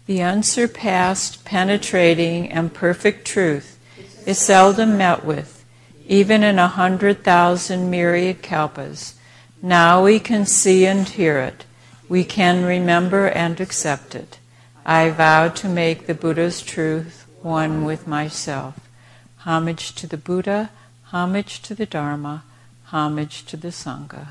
The unsurpassed, penetrating, and perfect truth is seldom met with, even in 100,000 myriad kalpas. Now we can see and hear it. We can remember and accept it. I vow to make the Buddha's truth one with myself. Homage to the Buddha, homage to the Dharma, homage to the Sangha.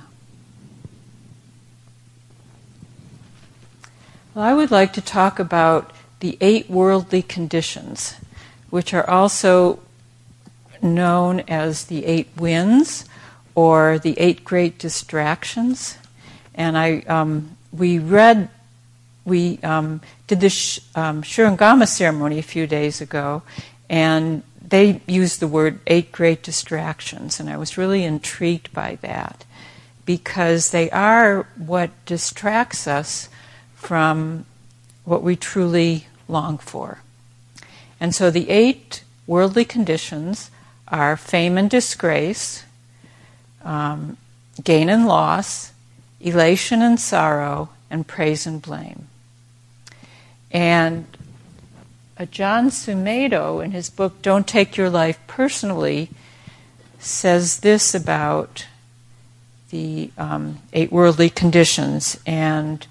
Well, I would like to talk about the 8 worldly conditions, which are also known as the 8 winds or the 8 great distractions. And we did the Shurangama ceremony a few days ago, and they used the word 8 great distractions, and I was really intrigued by that because they are what distracts us from what we truly long for. And so the 8 worldly conditions are fame and disgrace, gain and loss, elation and sorrow, and praise and blame. And John Sumedho, in his book Don't Take Your Life Personally, says this about the 8 worldly conditions. And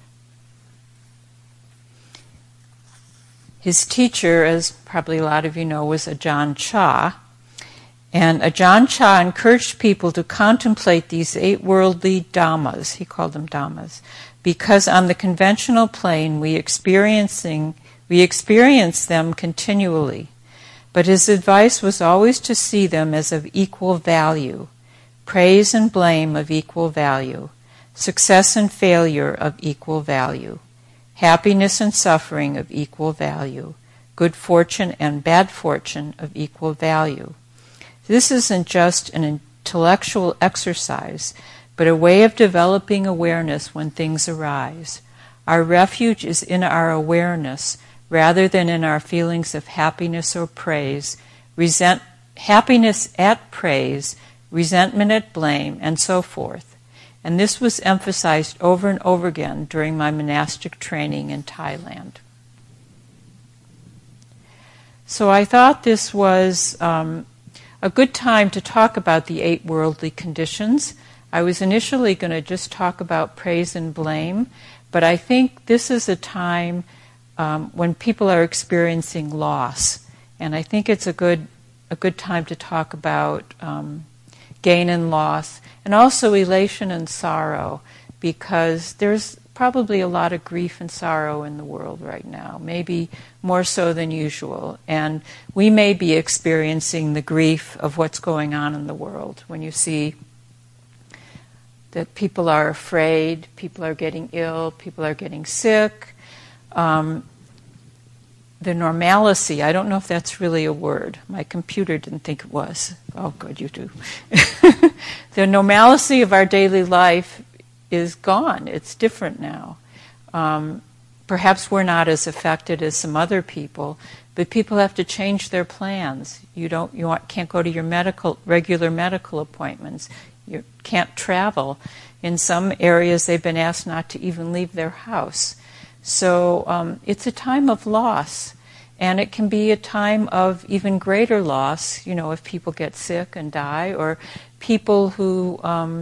his teacher, as probably a lot of you know, was Ajahn Chah. And Ajahn Chah encouraged people to contemplate these 8 worldly dhammas, he called them dhammas, because on the conventional plane we experience them continually. But his advice was always to see them as of equal value, praise and blame of equal value, success and failure of equal value, happiness and suffering of equal value, good fortune and bad fortune of equal value. This isn't just an intellectual exercise, but a way of developing awareness when things arise. Our refuge is in our awareness rather than in our feelings of happiness or praise, happiness at praise, resentment at blame, and so forth. And this was emphasized over and over again during my monastic training in Thailand. So I thought this was a good time to talk about the 8 worldly conditions. I was initially going to just talk about praise and blame, but I think this is a time when people are experiencing loss, and I think it's a good time to talk about gain and loss, and also elation and sorrow, because there's probably a lot of grief and sorrow in the world right now, maybe more so than usual. And we may be experiencing the grief of what's going on in the world when you see that people are afraid, people are getting ill, people are getting sick. The normalcy, I don't know if that's really a word. My computer didn't think it was. Oh, good, you do. The normalcy of our daily life is gone. It's different now. Perhaps we're not as affected as some other people, but people have to change their plans. Can't go to your regular medical appointments. You can't travel. In some areas, they've been asked not to even leave their house. So it's a time of loss, and it can be a time of even greater loss, if people get sick and die, or people who,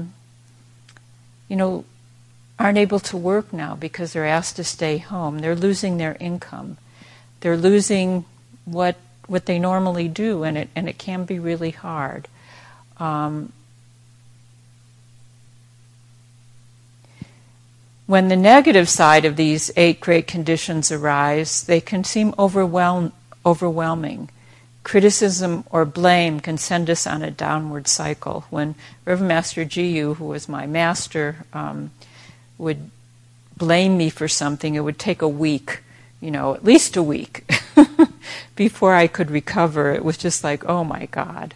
aren't able to work now because they're asked to stay home. They're losing their income. They're losing what they normally do, and it can be really hard. When the negative side of these 8 great conditions arise, they can seem overwhelming. Criticism or blame can send us on a downward cycle. When Reverend Master Jiyu, who was my master, would blame me for something, it would take a week, at least a week, before I could recover. It was just like, oh my God.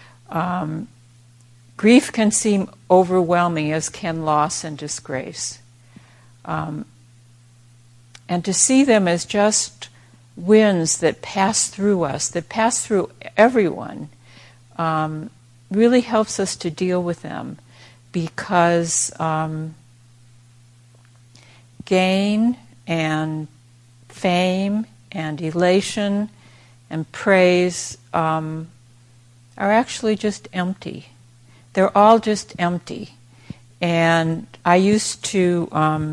Grief can seem overwhelming, as can loss and disgrace. And to see them as just winds that pass through us, that pass through everyone, really helps us to deal with them, because gain and fame and elation and praise are actually just empty. They're all just empty. And I used to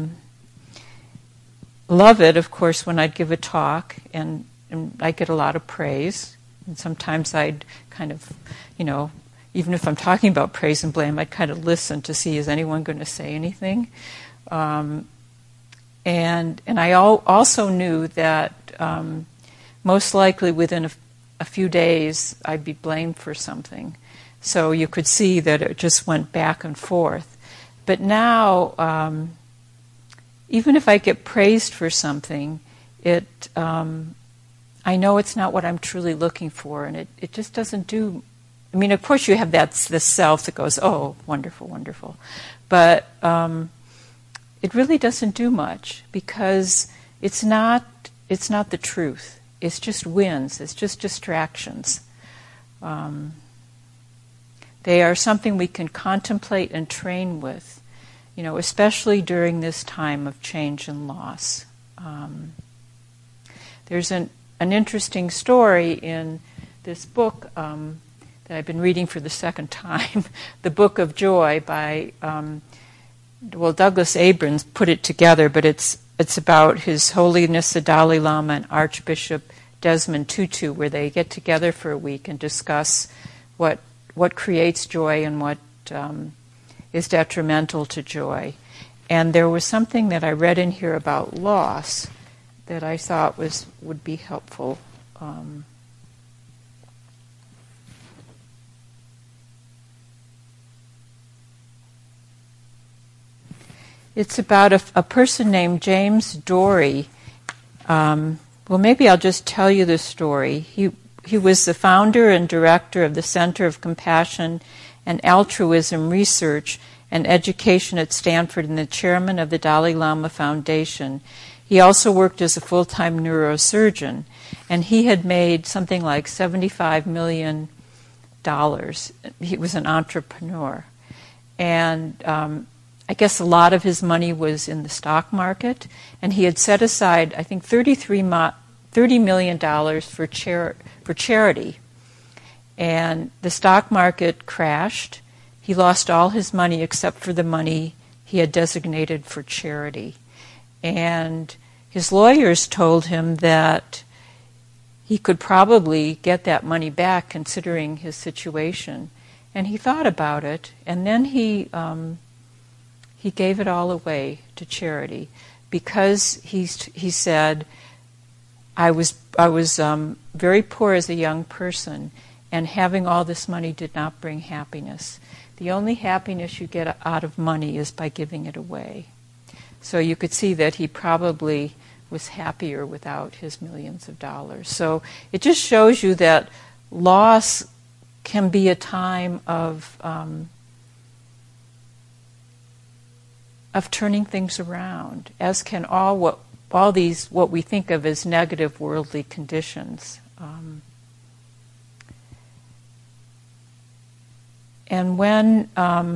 love it, of course, when I'd give a talk, and I'd get a lot of praise. And sometimes I'd kind of, even if I'm talking about praise and blame, I'd kind of listen to see, is anyone going to say anything? And I also knew that most likely within a few days I'd be blamed for something. So you could see that it just went back and forth. But now, even if I get praised for something, I know it's not what I'm truly looking for, and it just doesn't do. I mean, of course, you have this self that goes, "Oh, wonderful, wonderful," but it really doesn't do much because it's not the truth. It's just winds. It's just distractions. They are something we can contemplate and train with, especially during this time of change and loss. There's an interesting story in this book that I've been reading for the second time, The Book of Joy by, Douglas Abrams put it together, but it's about His Holiness the Dalai Lama and Archbishop Desmond Tutu, where they get together for a week and discuss what creates joy and what is detrimental to joy. And there was something that I read in here about loss that I thought would be helpful. It's about a person named James Dory. Well, maybe I'll just tell you the story. He was the founder and director of the Center of Compassion and Altruism Research and Education at Stanford and the chairman of the Dalai Lama Foundation. He also worked as a full-time neurosurgeon, and he had made something like $75 million. He was an entrepreneur. And I guess a lot of his money was in the stock market, and he had set aside, I think, $30 million for charity. And the stock market crashed. He lost all his money except for the money he had designated for charity. And his lawyers told him that he could probably get that money back considering his situation. And he thought about it, and then he gave it all away to charity because he said, I was very poor as a young person, and having all this money did not bring happiness. The only happiness you get out of money is by giving it away. So you could see that he probably was happier without his millions of dollars. So it just shows you that loss can be a time of turning things around, as can all these what we think of as negative worldly conditions. And when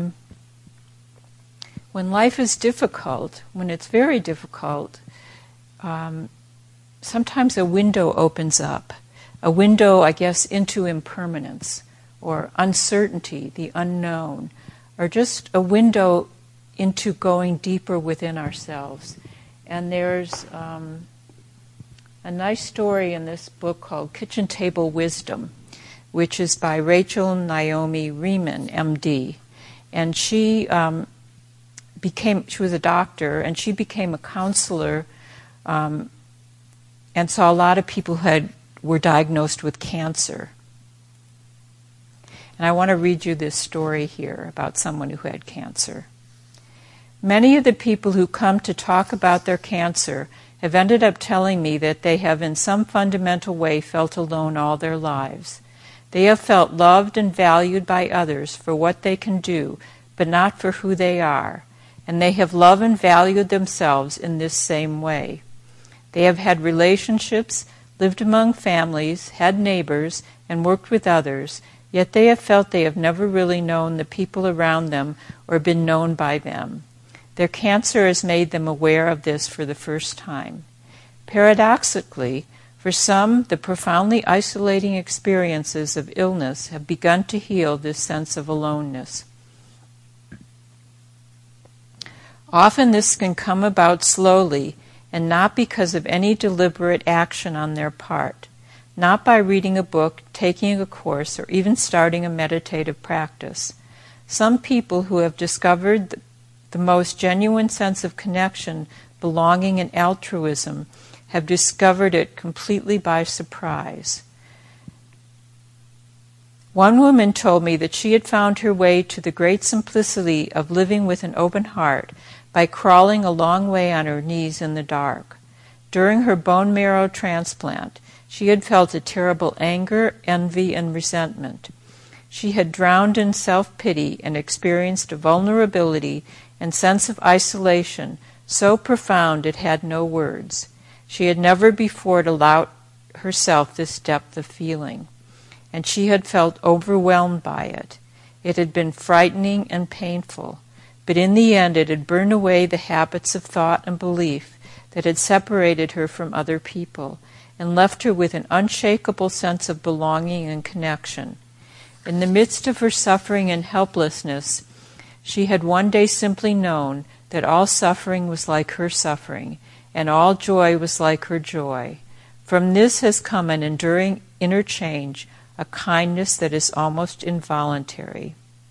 life is difficult, when it's very difficult, sometimes a window opens up. A window, I guess, into impermanence or uncertainty, the unknown, or just a window into going deeper within ourselves. And there's a nice story in this book called Kitchen Table Wisdom, which is by Rachel Naomi Remen, M.D. And she was a doctor, and she became a counselor and saw a lot of people who were diagnosed with cancer. And I want to read you this story here about someone who had cancer. Many of the people who come to talk about their cancer have ended up telling me that they have in some fundamental way felt alone all their lives. They have felt loved and valued by others for what they can do, but not for who they are, and they have loved and valued themselves in this same way. They have had relationships, lived among families, had neighbors, and worked with others, yet they have felt they have never really known the people around them or been known by them. Their cancer has made them aware of this for the first time. Paradoxically, for some, the profoundly isolating experiences of illness have begun to heal this sense of aloneness. Often this can come about slowly and not because of any deliberate action on their part, not by reading a book, taking a course, or even starting a meditative practice. Some people who have discovered the most genuine sense of connection, belonging, and altruism have discovered it completely by surprise. One woman told me that she had found her way to the great simplicity of living with an open heart by crawling a long way on her knees in the dark. During her bone marrow transplant, she had felt a terrible anger, envy, and resentment. She had drowned in self-pity and experienced a vulnerability and sense of isolation so profound it had no words. She had never before allowed herself this depth of feeling, and she had felt overwhelmed by it. It had been frightening and painful, but in the end it had burned away the habits of thought and belief that had separated her from other people and left her with an unshakable sense of belonging and connection. In the midst of her suffering and helplessness, she had one day simply known that all suffering was like her suffering, and all joy was like her joy. From this has come an enduring inner change, a kindness that is almost involuntary.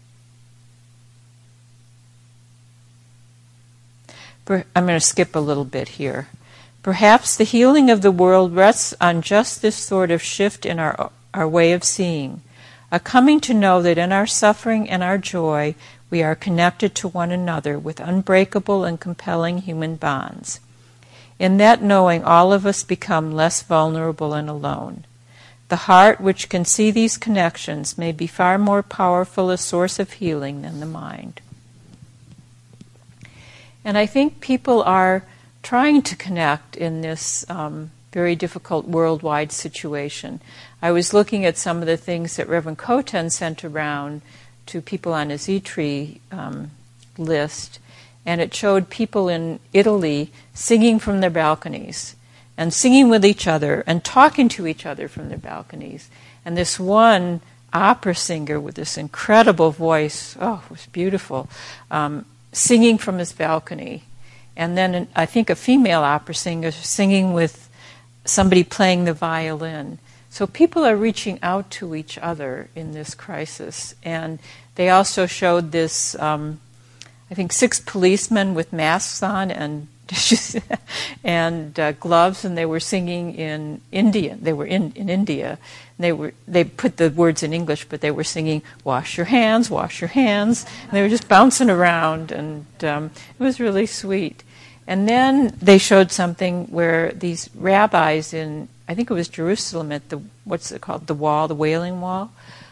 I'm going to skip a little bit here. Perhaps the healing of the world rests on just this sort of shift in our way of seeing, a coming to know that in our suffering and our joy we are connected to one another with unbreakable and compelling human bonds. In that knowing, all of us become less vulnerable and alone. The heart, which can see these connections, may be far more powerful a source of healing than the mind. And I think people are trying to connect in this very difficult worldwide situation. I was looking at some of the things that Reverend Koten sent around to people on his E-Tree list, and it showed people in Italy singing from their balconies and singing with each other and talking to each other from their balconies. And this one opera singer with this incredible voice, it was beautiful, singing from his balcony. And then I think a female opera singer singing with somebody playing the violin. So people are reaching out to each other in this crisis. And they also showed this, I think 6 policemen with masks on and gloves, and they were singing in Indian. They were in India. They put the words in English, but they were singing "Wash your hands, wash your hands." And they were just bouncing around, and it was really sweet. And then they showed something where these rabbis in, I think it was Jerusalem, at the, what's it called, the wall, the Wailing Wall,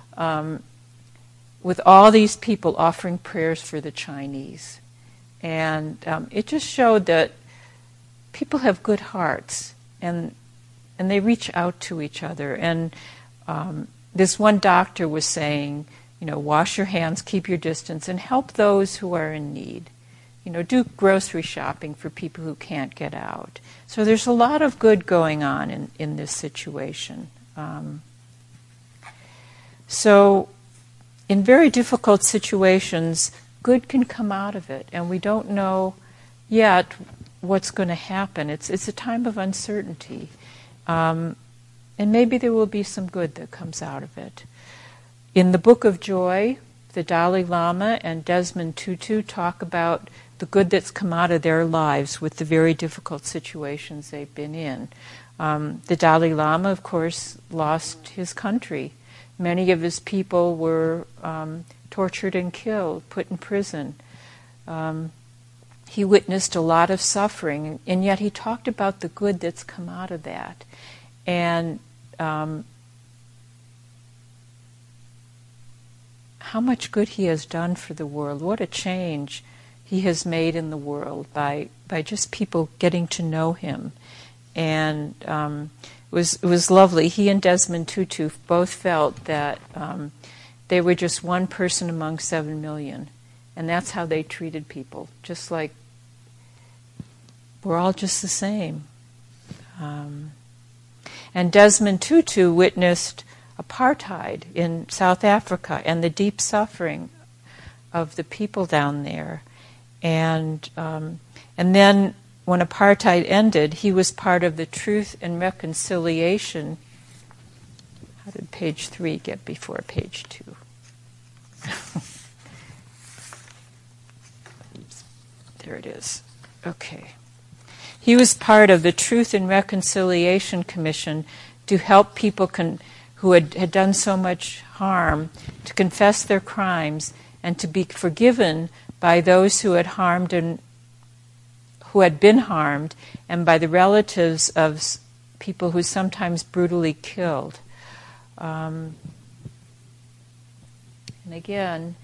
with all these people offering prayers for the Chinese. And it just showed that people have good hearts, and they reach out to each other. And this one doctor was saying, wash your hands, keep your distance, and help those who are in need. Do grocery shopping for people who can't get out. So there's a lot of good going on in this situation. So in very difficult situations, good can come out of it, and we don't know yet what's going to happen. It's a time of uncertainty, and maybe there will be some good that comes out of it. In the Book of Joy, the Dalai Lama and Desmond Tutu talk about the good that's come out of their lives with the very difficult situations they've been in. The Dalai Lama, of course, lost his country. Many of his people were tortured and killed, put in prison. He witnessed a lot of suffering, and yet he talked about the good that's come out of that. And how much good he has done for the world. What a change he has made in the world by just people getting to know him. And it was lovely. He and Desmond Tutu both felt that they were just one person among 7 million. And that's how they treated people, just like we're all just the same. And Desmond Tutu witnessed apartheid in South Africa and the deep suffering of the people down there. And then when apartheid ended, he was part of the Truth and Reconciliation. How did page 3 get before page 2? There it is. Okay. He was part of the Truth and Reconciliation Commission to help people who had done so much harm to confess their crimes and to be forgiven by those who had harmed and who had been harmed, and by the relatives of people who sometimes brutally killed. And again,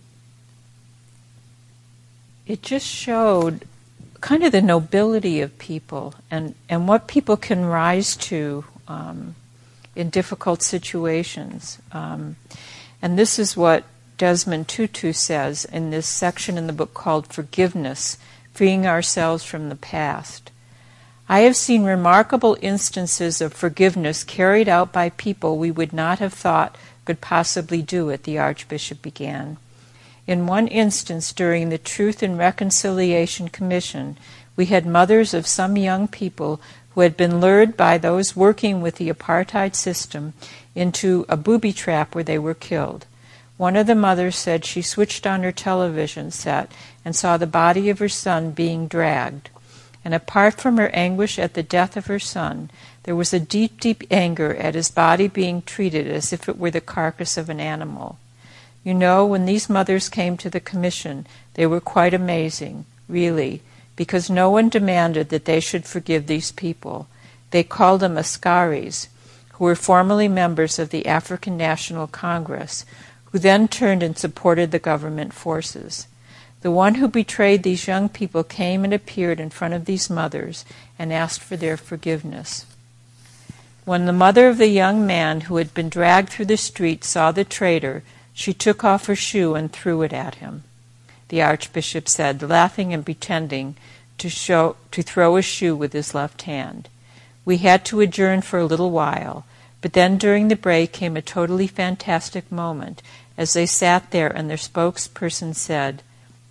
it just showed kind of the nobility of people and what people can rise to in difficult situations. And this is what Desmond Tutu says in this section in the book called Forgiveness, Freeing Ourselves from the Past. I have seen remarkable instances of forgiveness carried out by people we would not have thought could possibly do it, the Archbishop began. In one instance, during the Truth and Reconciliation Commission, we had mothers of some young people who had been lured by those working with the apartheid system into a booby trap where they were killed. One of the mothers said she switched on her television set and saw the body of her son being dragged. And apart from her anguish at the death of her son, there was a deep, deep anger at his body being treated as if it were the carcass of an animal. You know, when these mothers came to the commission, they were quite amazing, really, because no one demanded that they should forgive these people. They called them Askaris, who were formerly members of the African National Congress, who then turned and supported the government forces. The one who betrayed these young people came and appeared in front of these mothers and asked for their forgiveness. When the mother of the young man who had been dragged through the street saw the traitor, she took off her shoe and threw it at him. The Archbishop said, laughing and pretending to throw a shoe with his left hand. We had to adjourn for a little while, but then during the break came a totally fantastic moment as they sat there and their spokesperson said,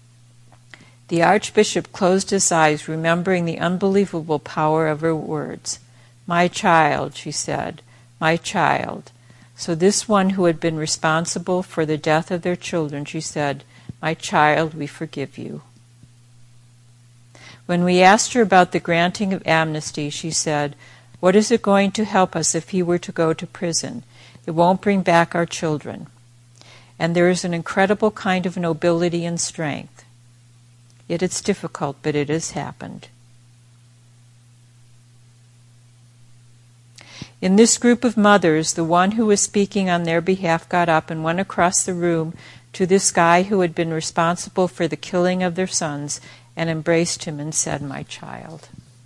the Archbishop closed his eyes, remembering the unbelievable power of her words. My child, she said, my child. So this one who had been responsible for the death of their children, she said, my child, we forgive you. When we asked her about the granting of amnesty, she said, what is it going to help us if he were to go to prison? It won't bring back our children. And there is an incredible kind of nobility and strength. Yet it's difficult, but it has happened. In this group of mothers, the one who was speaking on their behalf got up and went across the room to this guy who had been responsible for the killing of their sons and embraced him and said, my child.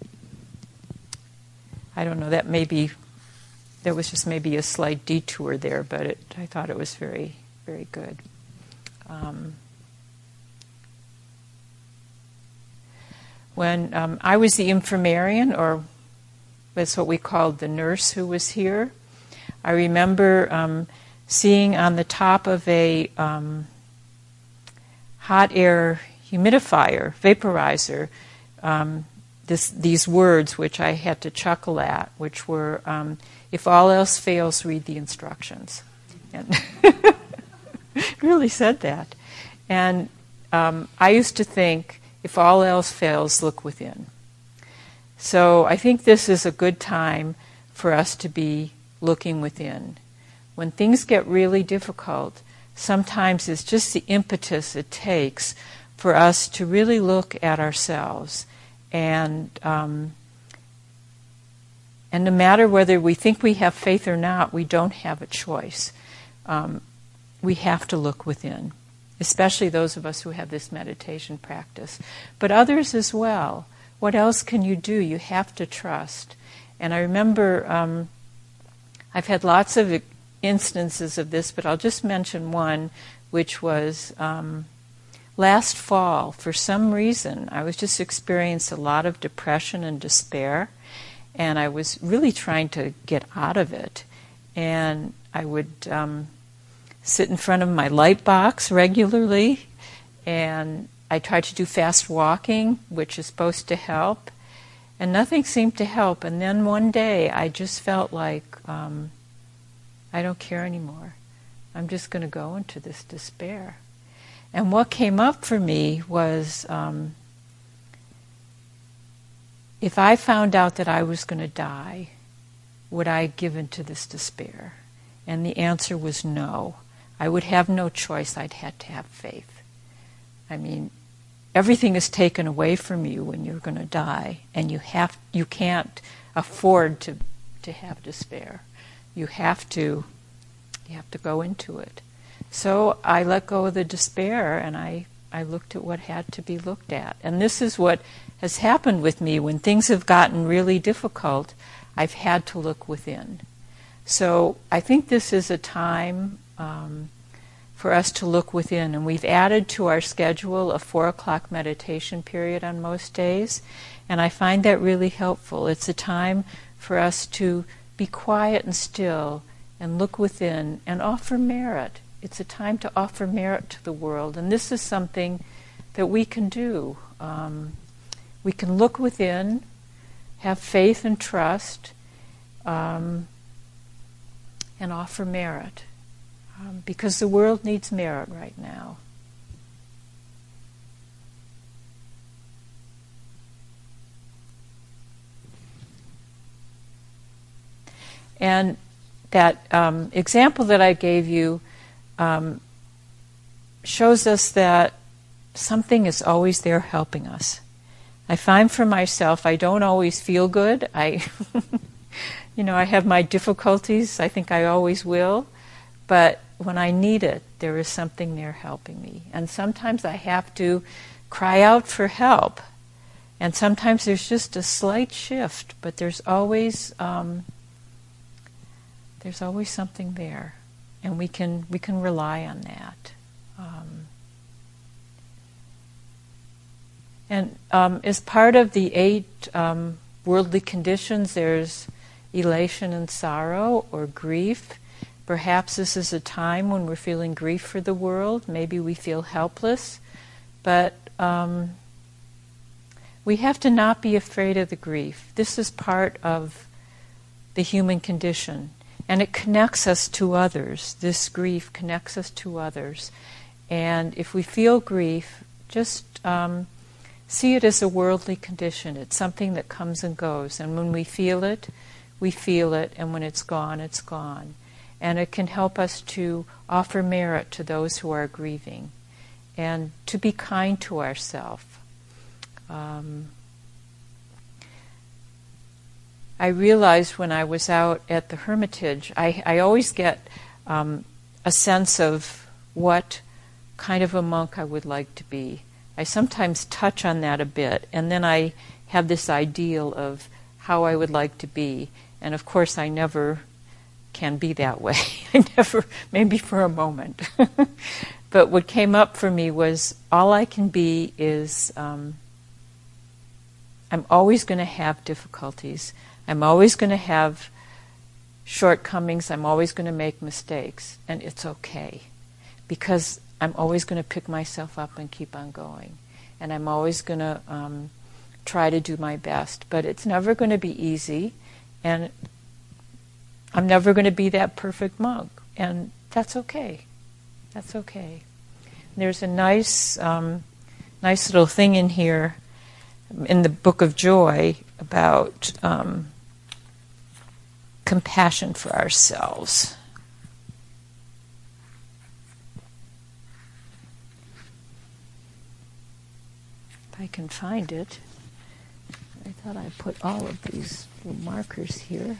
I don't know, there was just maybe a slight detour there, but I thought it was very, very good. When I was the infirmarian, or that's what we called the nurse who was here, I remember seeing on the top of a hot air humidifier, vaporizer, these words which I had to chuckle at, which were, if all else fails, read the instructions. And it really said that. And I used to think, if all else fails, look within. So I think this is a good time for us to be looking within. When things get really difficult, sometimes it's just the impetus it takes for us to really look at ourselves. And no matter whether we think we have faith or not, we don't have a choice. We have to look within, especially those of us who have this meditation practice. But others as well. What else can you do? You have to trust. And I remember I've had lots of instances of this, but I'll just mention one, which was last fall. For some reason, I was just experiencing a lot of depression and despair. and I was really trying to get out of it. And I would sit in front of my light box regularly, and I tried to do fast walking, which is supposed to help, and nothing seemed to help. And then one day I just felt like, I don't care anymore. I'm just going to go into this despair. And what came up for me was, if I found out that I was going to die, would I give in to this despair? And the answer was no. I would have no choice. I'd had to have faith. I mean, everything is taken away from you when you're going to die, and you can't afford to have despair. You have to go into it. So I let go of the despair, and I looked at what had to be looked at. And this is what has happened with me. When things have gotten really difficult, I've had to look within. So I think this is a time for us to look within. And we've added to our schedule a 4 o'clock meditation period on most days. And I find that really helpful. It's a time for us to be quiet and still and look within and offer merit. It's a time to offer merit to the world. And this is something that we can do. We can look within, have faith and trust, and offer merit. Because the world needs merit right now. And that example that I gave you shows us that something is always there helping us. I find for myself, I don't always feel good. I have my difficulties. I think I always will. But when I need it, there is something there helping me. And sometimes I have to cry out for help. And sometimes there's just a slight shift, but there's always something there. And we can rely on that. And as part of the 8 worldly conditions, there's elation and sorrow or grief. Perhaps this is a time when we're feeling grief for the world. Maybe we feel helpless. But we have to not be afraid of the grief. This is part of the human condition. And it connects us to others. This grief connects us to others. And if we feel grief, just see it as a worldly condition. It's something that comes and goes. And when we feel it. And when it's gone, it's gone. And it can help us to offer merit to those who are grieving. And to be kind to ourselves. I realized when I was out at the Hermitage, I always get a sense of what kind of a monk I would like to be. I sometimes touch on that a bit, and then I have this ideal of how I would like to be. And of course I never can be that way. I never, maybe for a moment. But what came up for me was all I can be is, I'm always going to have difficulties. I'm always going to have shortcomings. I'm always going to make mistakes. And it's okay. Because I'm always going to pick myself up and keep on going. And I'm always going to try to do my best. But it's never going to be easy. And I'm never going to be that perfect monk. And that's okay. That's okay. There's a nice little thing in here in the Book of Joy about compassion for ourselves. If I can find it. I thought I put all of these little markers here.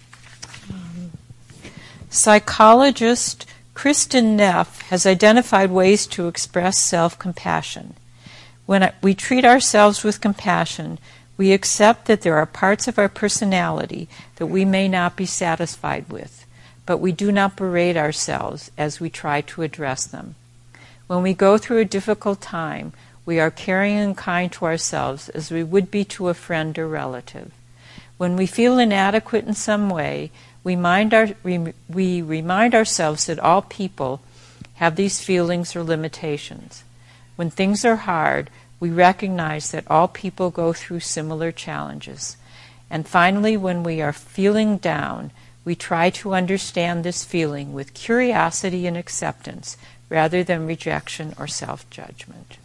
Psychologist Kristin Neff has identified ways to express self-compassion. When we treat ourselves with compassion, we accept that there are parts of our personality that we may not be satisfied with, but we do not berate ourselves as we try to address them. When we go through a difficult time, we are caring and kind to ourselves as we would be to a friend or relative. When we feel inadequate in some way, we remind ourselves that all people have these feelings or limitations. When things are hard, we recognize that all people go through similar challenges. And finally, when we are feeling down, we try to understand this feeling with curiosity and acceptance rather than rejection or self-judgment.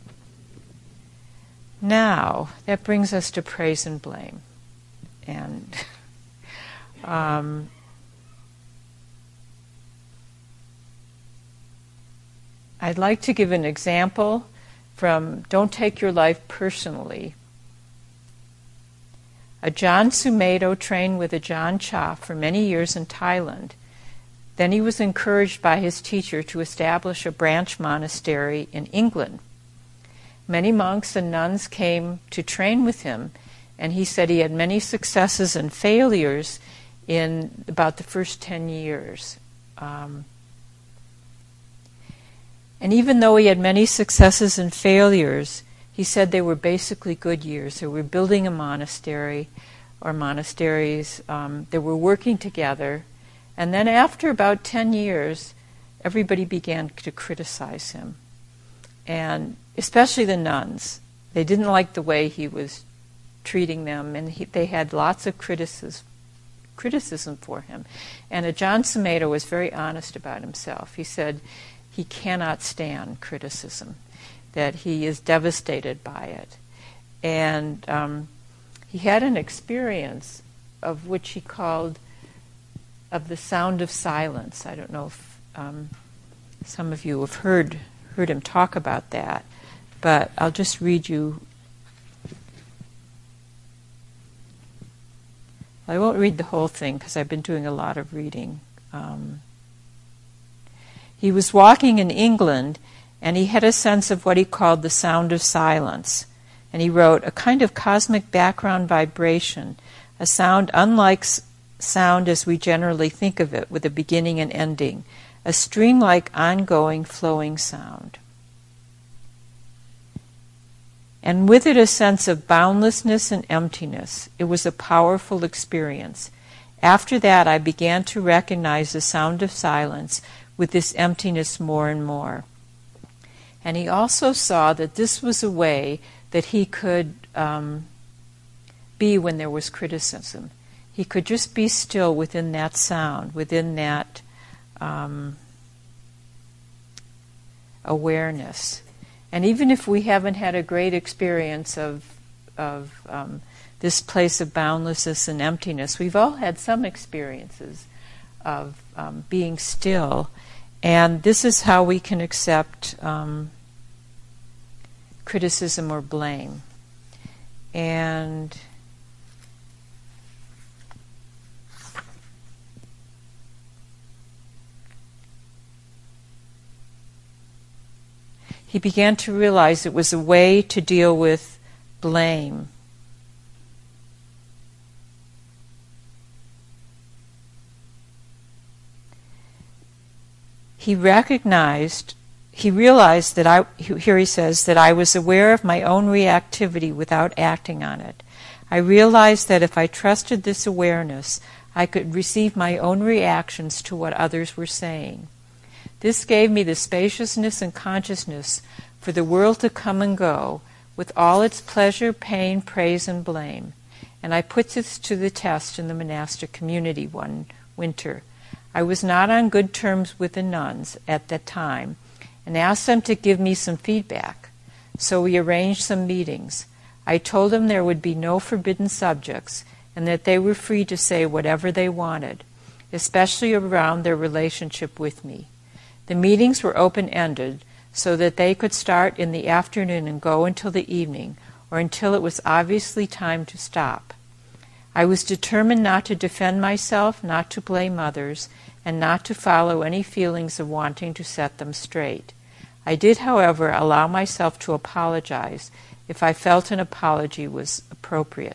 Now, that brings us to praise and blame. And I'd like to give an example from Don't Take Your Life Personally. Ajahn Sumedho trained with Ajahn Chah for many years in Thailand. Then he was encouraged by his teacher to establish a branch monastery in England. Many monks and nuns came to train with him, and he said he had many successes and failures in about the first 10 years. And even though he had many successes and failures, he said they were basically good years. They were building a monastery or monasteries. They were working together. And then after about 10 years, everybody began to criticize him. And especially the nuns. They didn't like the way he was treating them, and they had lots of criticism for him. And Ajahn Sumedho was very honest about himself. He said he cannot stand criticism, that he is devastated by it. And he had an experience of which he called of the sound of silence. I don't know if some of you have heard him talk about that, but I'll just read you. I won't read the whole thing because I've been doing a lot of reading. He was walking in England, and he had a sense of what he called the sound of silence. And he wrote, a kind of cosmic background vibration, a sound unlike sound as we generally think of it, with a beginning and ending, a stream-like ongoing, flowing sound. And with it a sense of boundlessness and emptiness. It was a powerful experience. After that, I began to recognize the sound of silence with this emptiness more and more. And he also saw that this was a way that he could be when there was criticism. He could just be still within that sound, within that awareness. And even if we haven't had a great experience of this place of boundlessness and emptiness, we've all had some experiences of being still. And this is how we can accept criticism or blame. And he began to realize it was a way to deal with blame. He realized that here he says, that I was aware of my own reactivity without acting on it. I realized that if I trusted this awareness, I could receive my own reactions to what others were saying. This gave me the spaciousness and consciousness for the world to come and go, with all its pleasure, pain, praise, and blame. And I put this to the test in the monastic community one winter. I was not on good terms with the nuns at that time, and asked them to give me some feedback. So we arranged some meetings. I told them there would be no forbidden subjects, and that they were free to say whatever they wanted, especially around their relationship with me. The meetings were open-ended, so that they could start in the afternoon and go until the evening, or until it was obviously time to stop. I was determined not to defend myself, not to blame others, and not to follow any feelings of wanting to set them straight. I did, however, allow myself to apologize if I felt an apology was appropriate.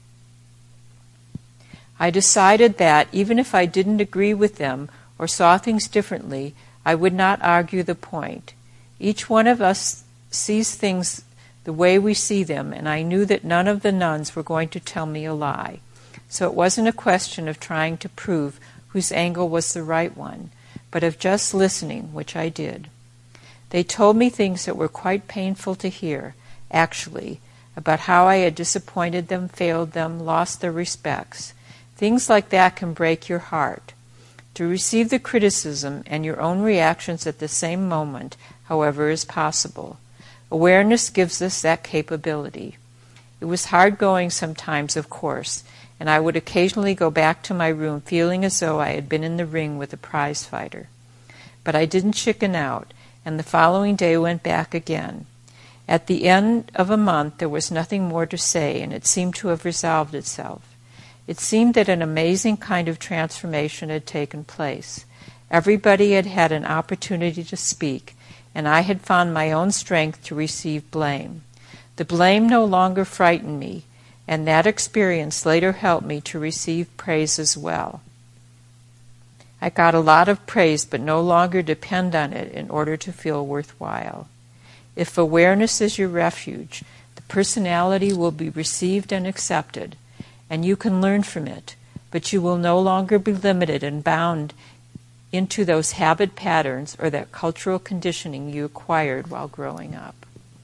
I decided that, even if I didn't agree with them or saw things differently, I would not argue the point. Each one of us sees things the way we see them, and I knew that none of the nuns were going to tell me a lie. So it wasn't a question of trying to prove whose angle was the right one, but of just listening, which I did. They told me things that were quite painful to hear, actually, about how I had disappointed them, failed them, lost their respects. Things like that can break your heart. To receive the criticism and your own reactions at the same moment, however, is possible. Awareness gives us that capability. It was hard going sometimes, of course, and I would occasionally go back to my room feeling as though I had been in the ring with a prize fighter. But I didn't chicken out, and the following day went back again. At the end of a month there was nothing more to say, and it seemed to have resolved itself. It seemed that an amazing kind of transformation had taken place. Everybody had had an opportunity to speak, and I had found my own strength to receive blame. The blame no longer frightened me, and that experience later helped me to receive praise as well. I got a lot of praise, but no longer depend on it in order to feel worthwhile. If awareness is your refuge, the personality will be received and accepted, and you can learn from it, but you will no longer be limited and bound into those habit patterns or that cultural conditioning you acquired while growing up.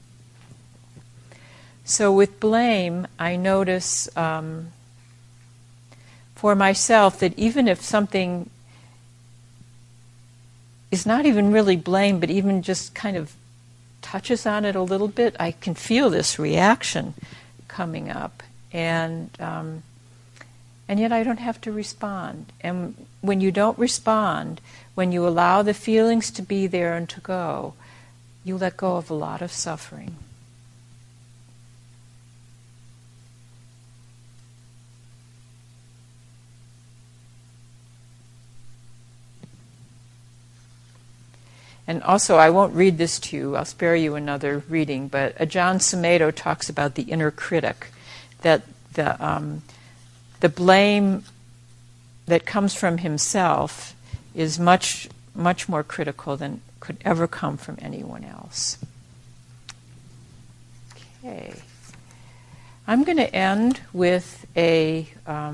So with blame, I notice for myself that even if something is not even really blame, but even just kind of touches on it a little bit, I can feel this reaction coming up. And yet I don't have to respond. And when you don't respond, when you allow the feelings to be there and to go, you let go of a lot of suffering. And also, I won't read this to you, I'll spare you another reading, but Ajahn Sumedho talks about the inner critic, that the blame that comes from himself is much, much more critical than could ever come from anyone else. Okay. I'm going to end with a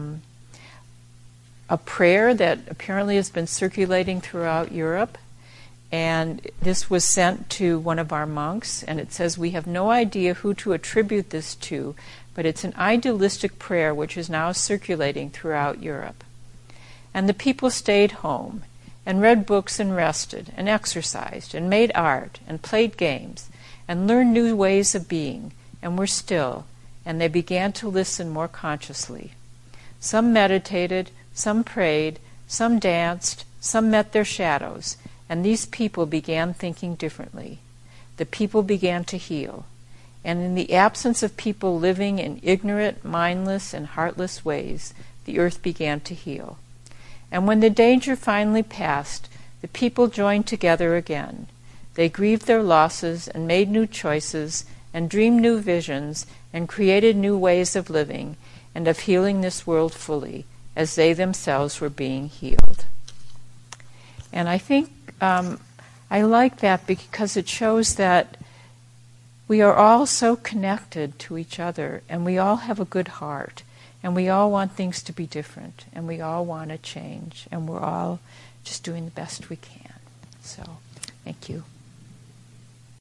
prayer that apparently has been circulating throughout Europe. And this was sent to one of our monks, and it says, "We have no idea who to attribute this to, but it's an idealistic prayer which is now circulating throughout Europe. And the people stayed home, and read books and rested, and exercised, and made art, and played games, and learned new ways of being, and were still, and they began to listen more consciously. Some meditated, some prayed, some danced, some met their shadows, and these people began thinking differently. The people began to heal. And in the absence of people living in ignorant, mindless, and heartless ways, the earth began to heal. And when the danger finally passed, the people joined together again. They grieved their losses and made new choices and dreamed new visions and created new ways of living and of healing this world fully, as they themselves were being healed." And I think I like that because it shows that we are all so connected to each other, and we all have a good heart, and we all want things to be different, and we all want to change, and we're all just doing the best we can. So, thank you.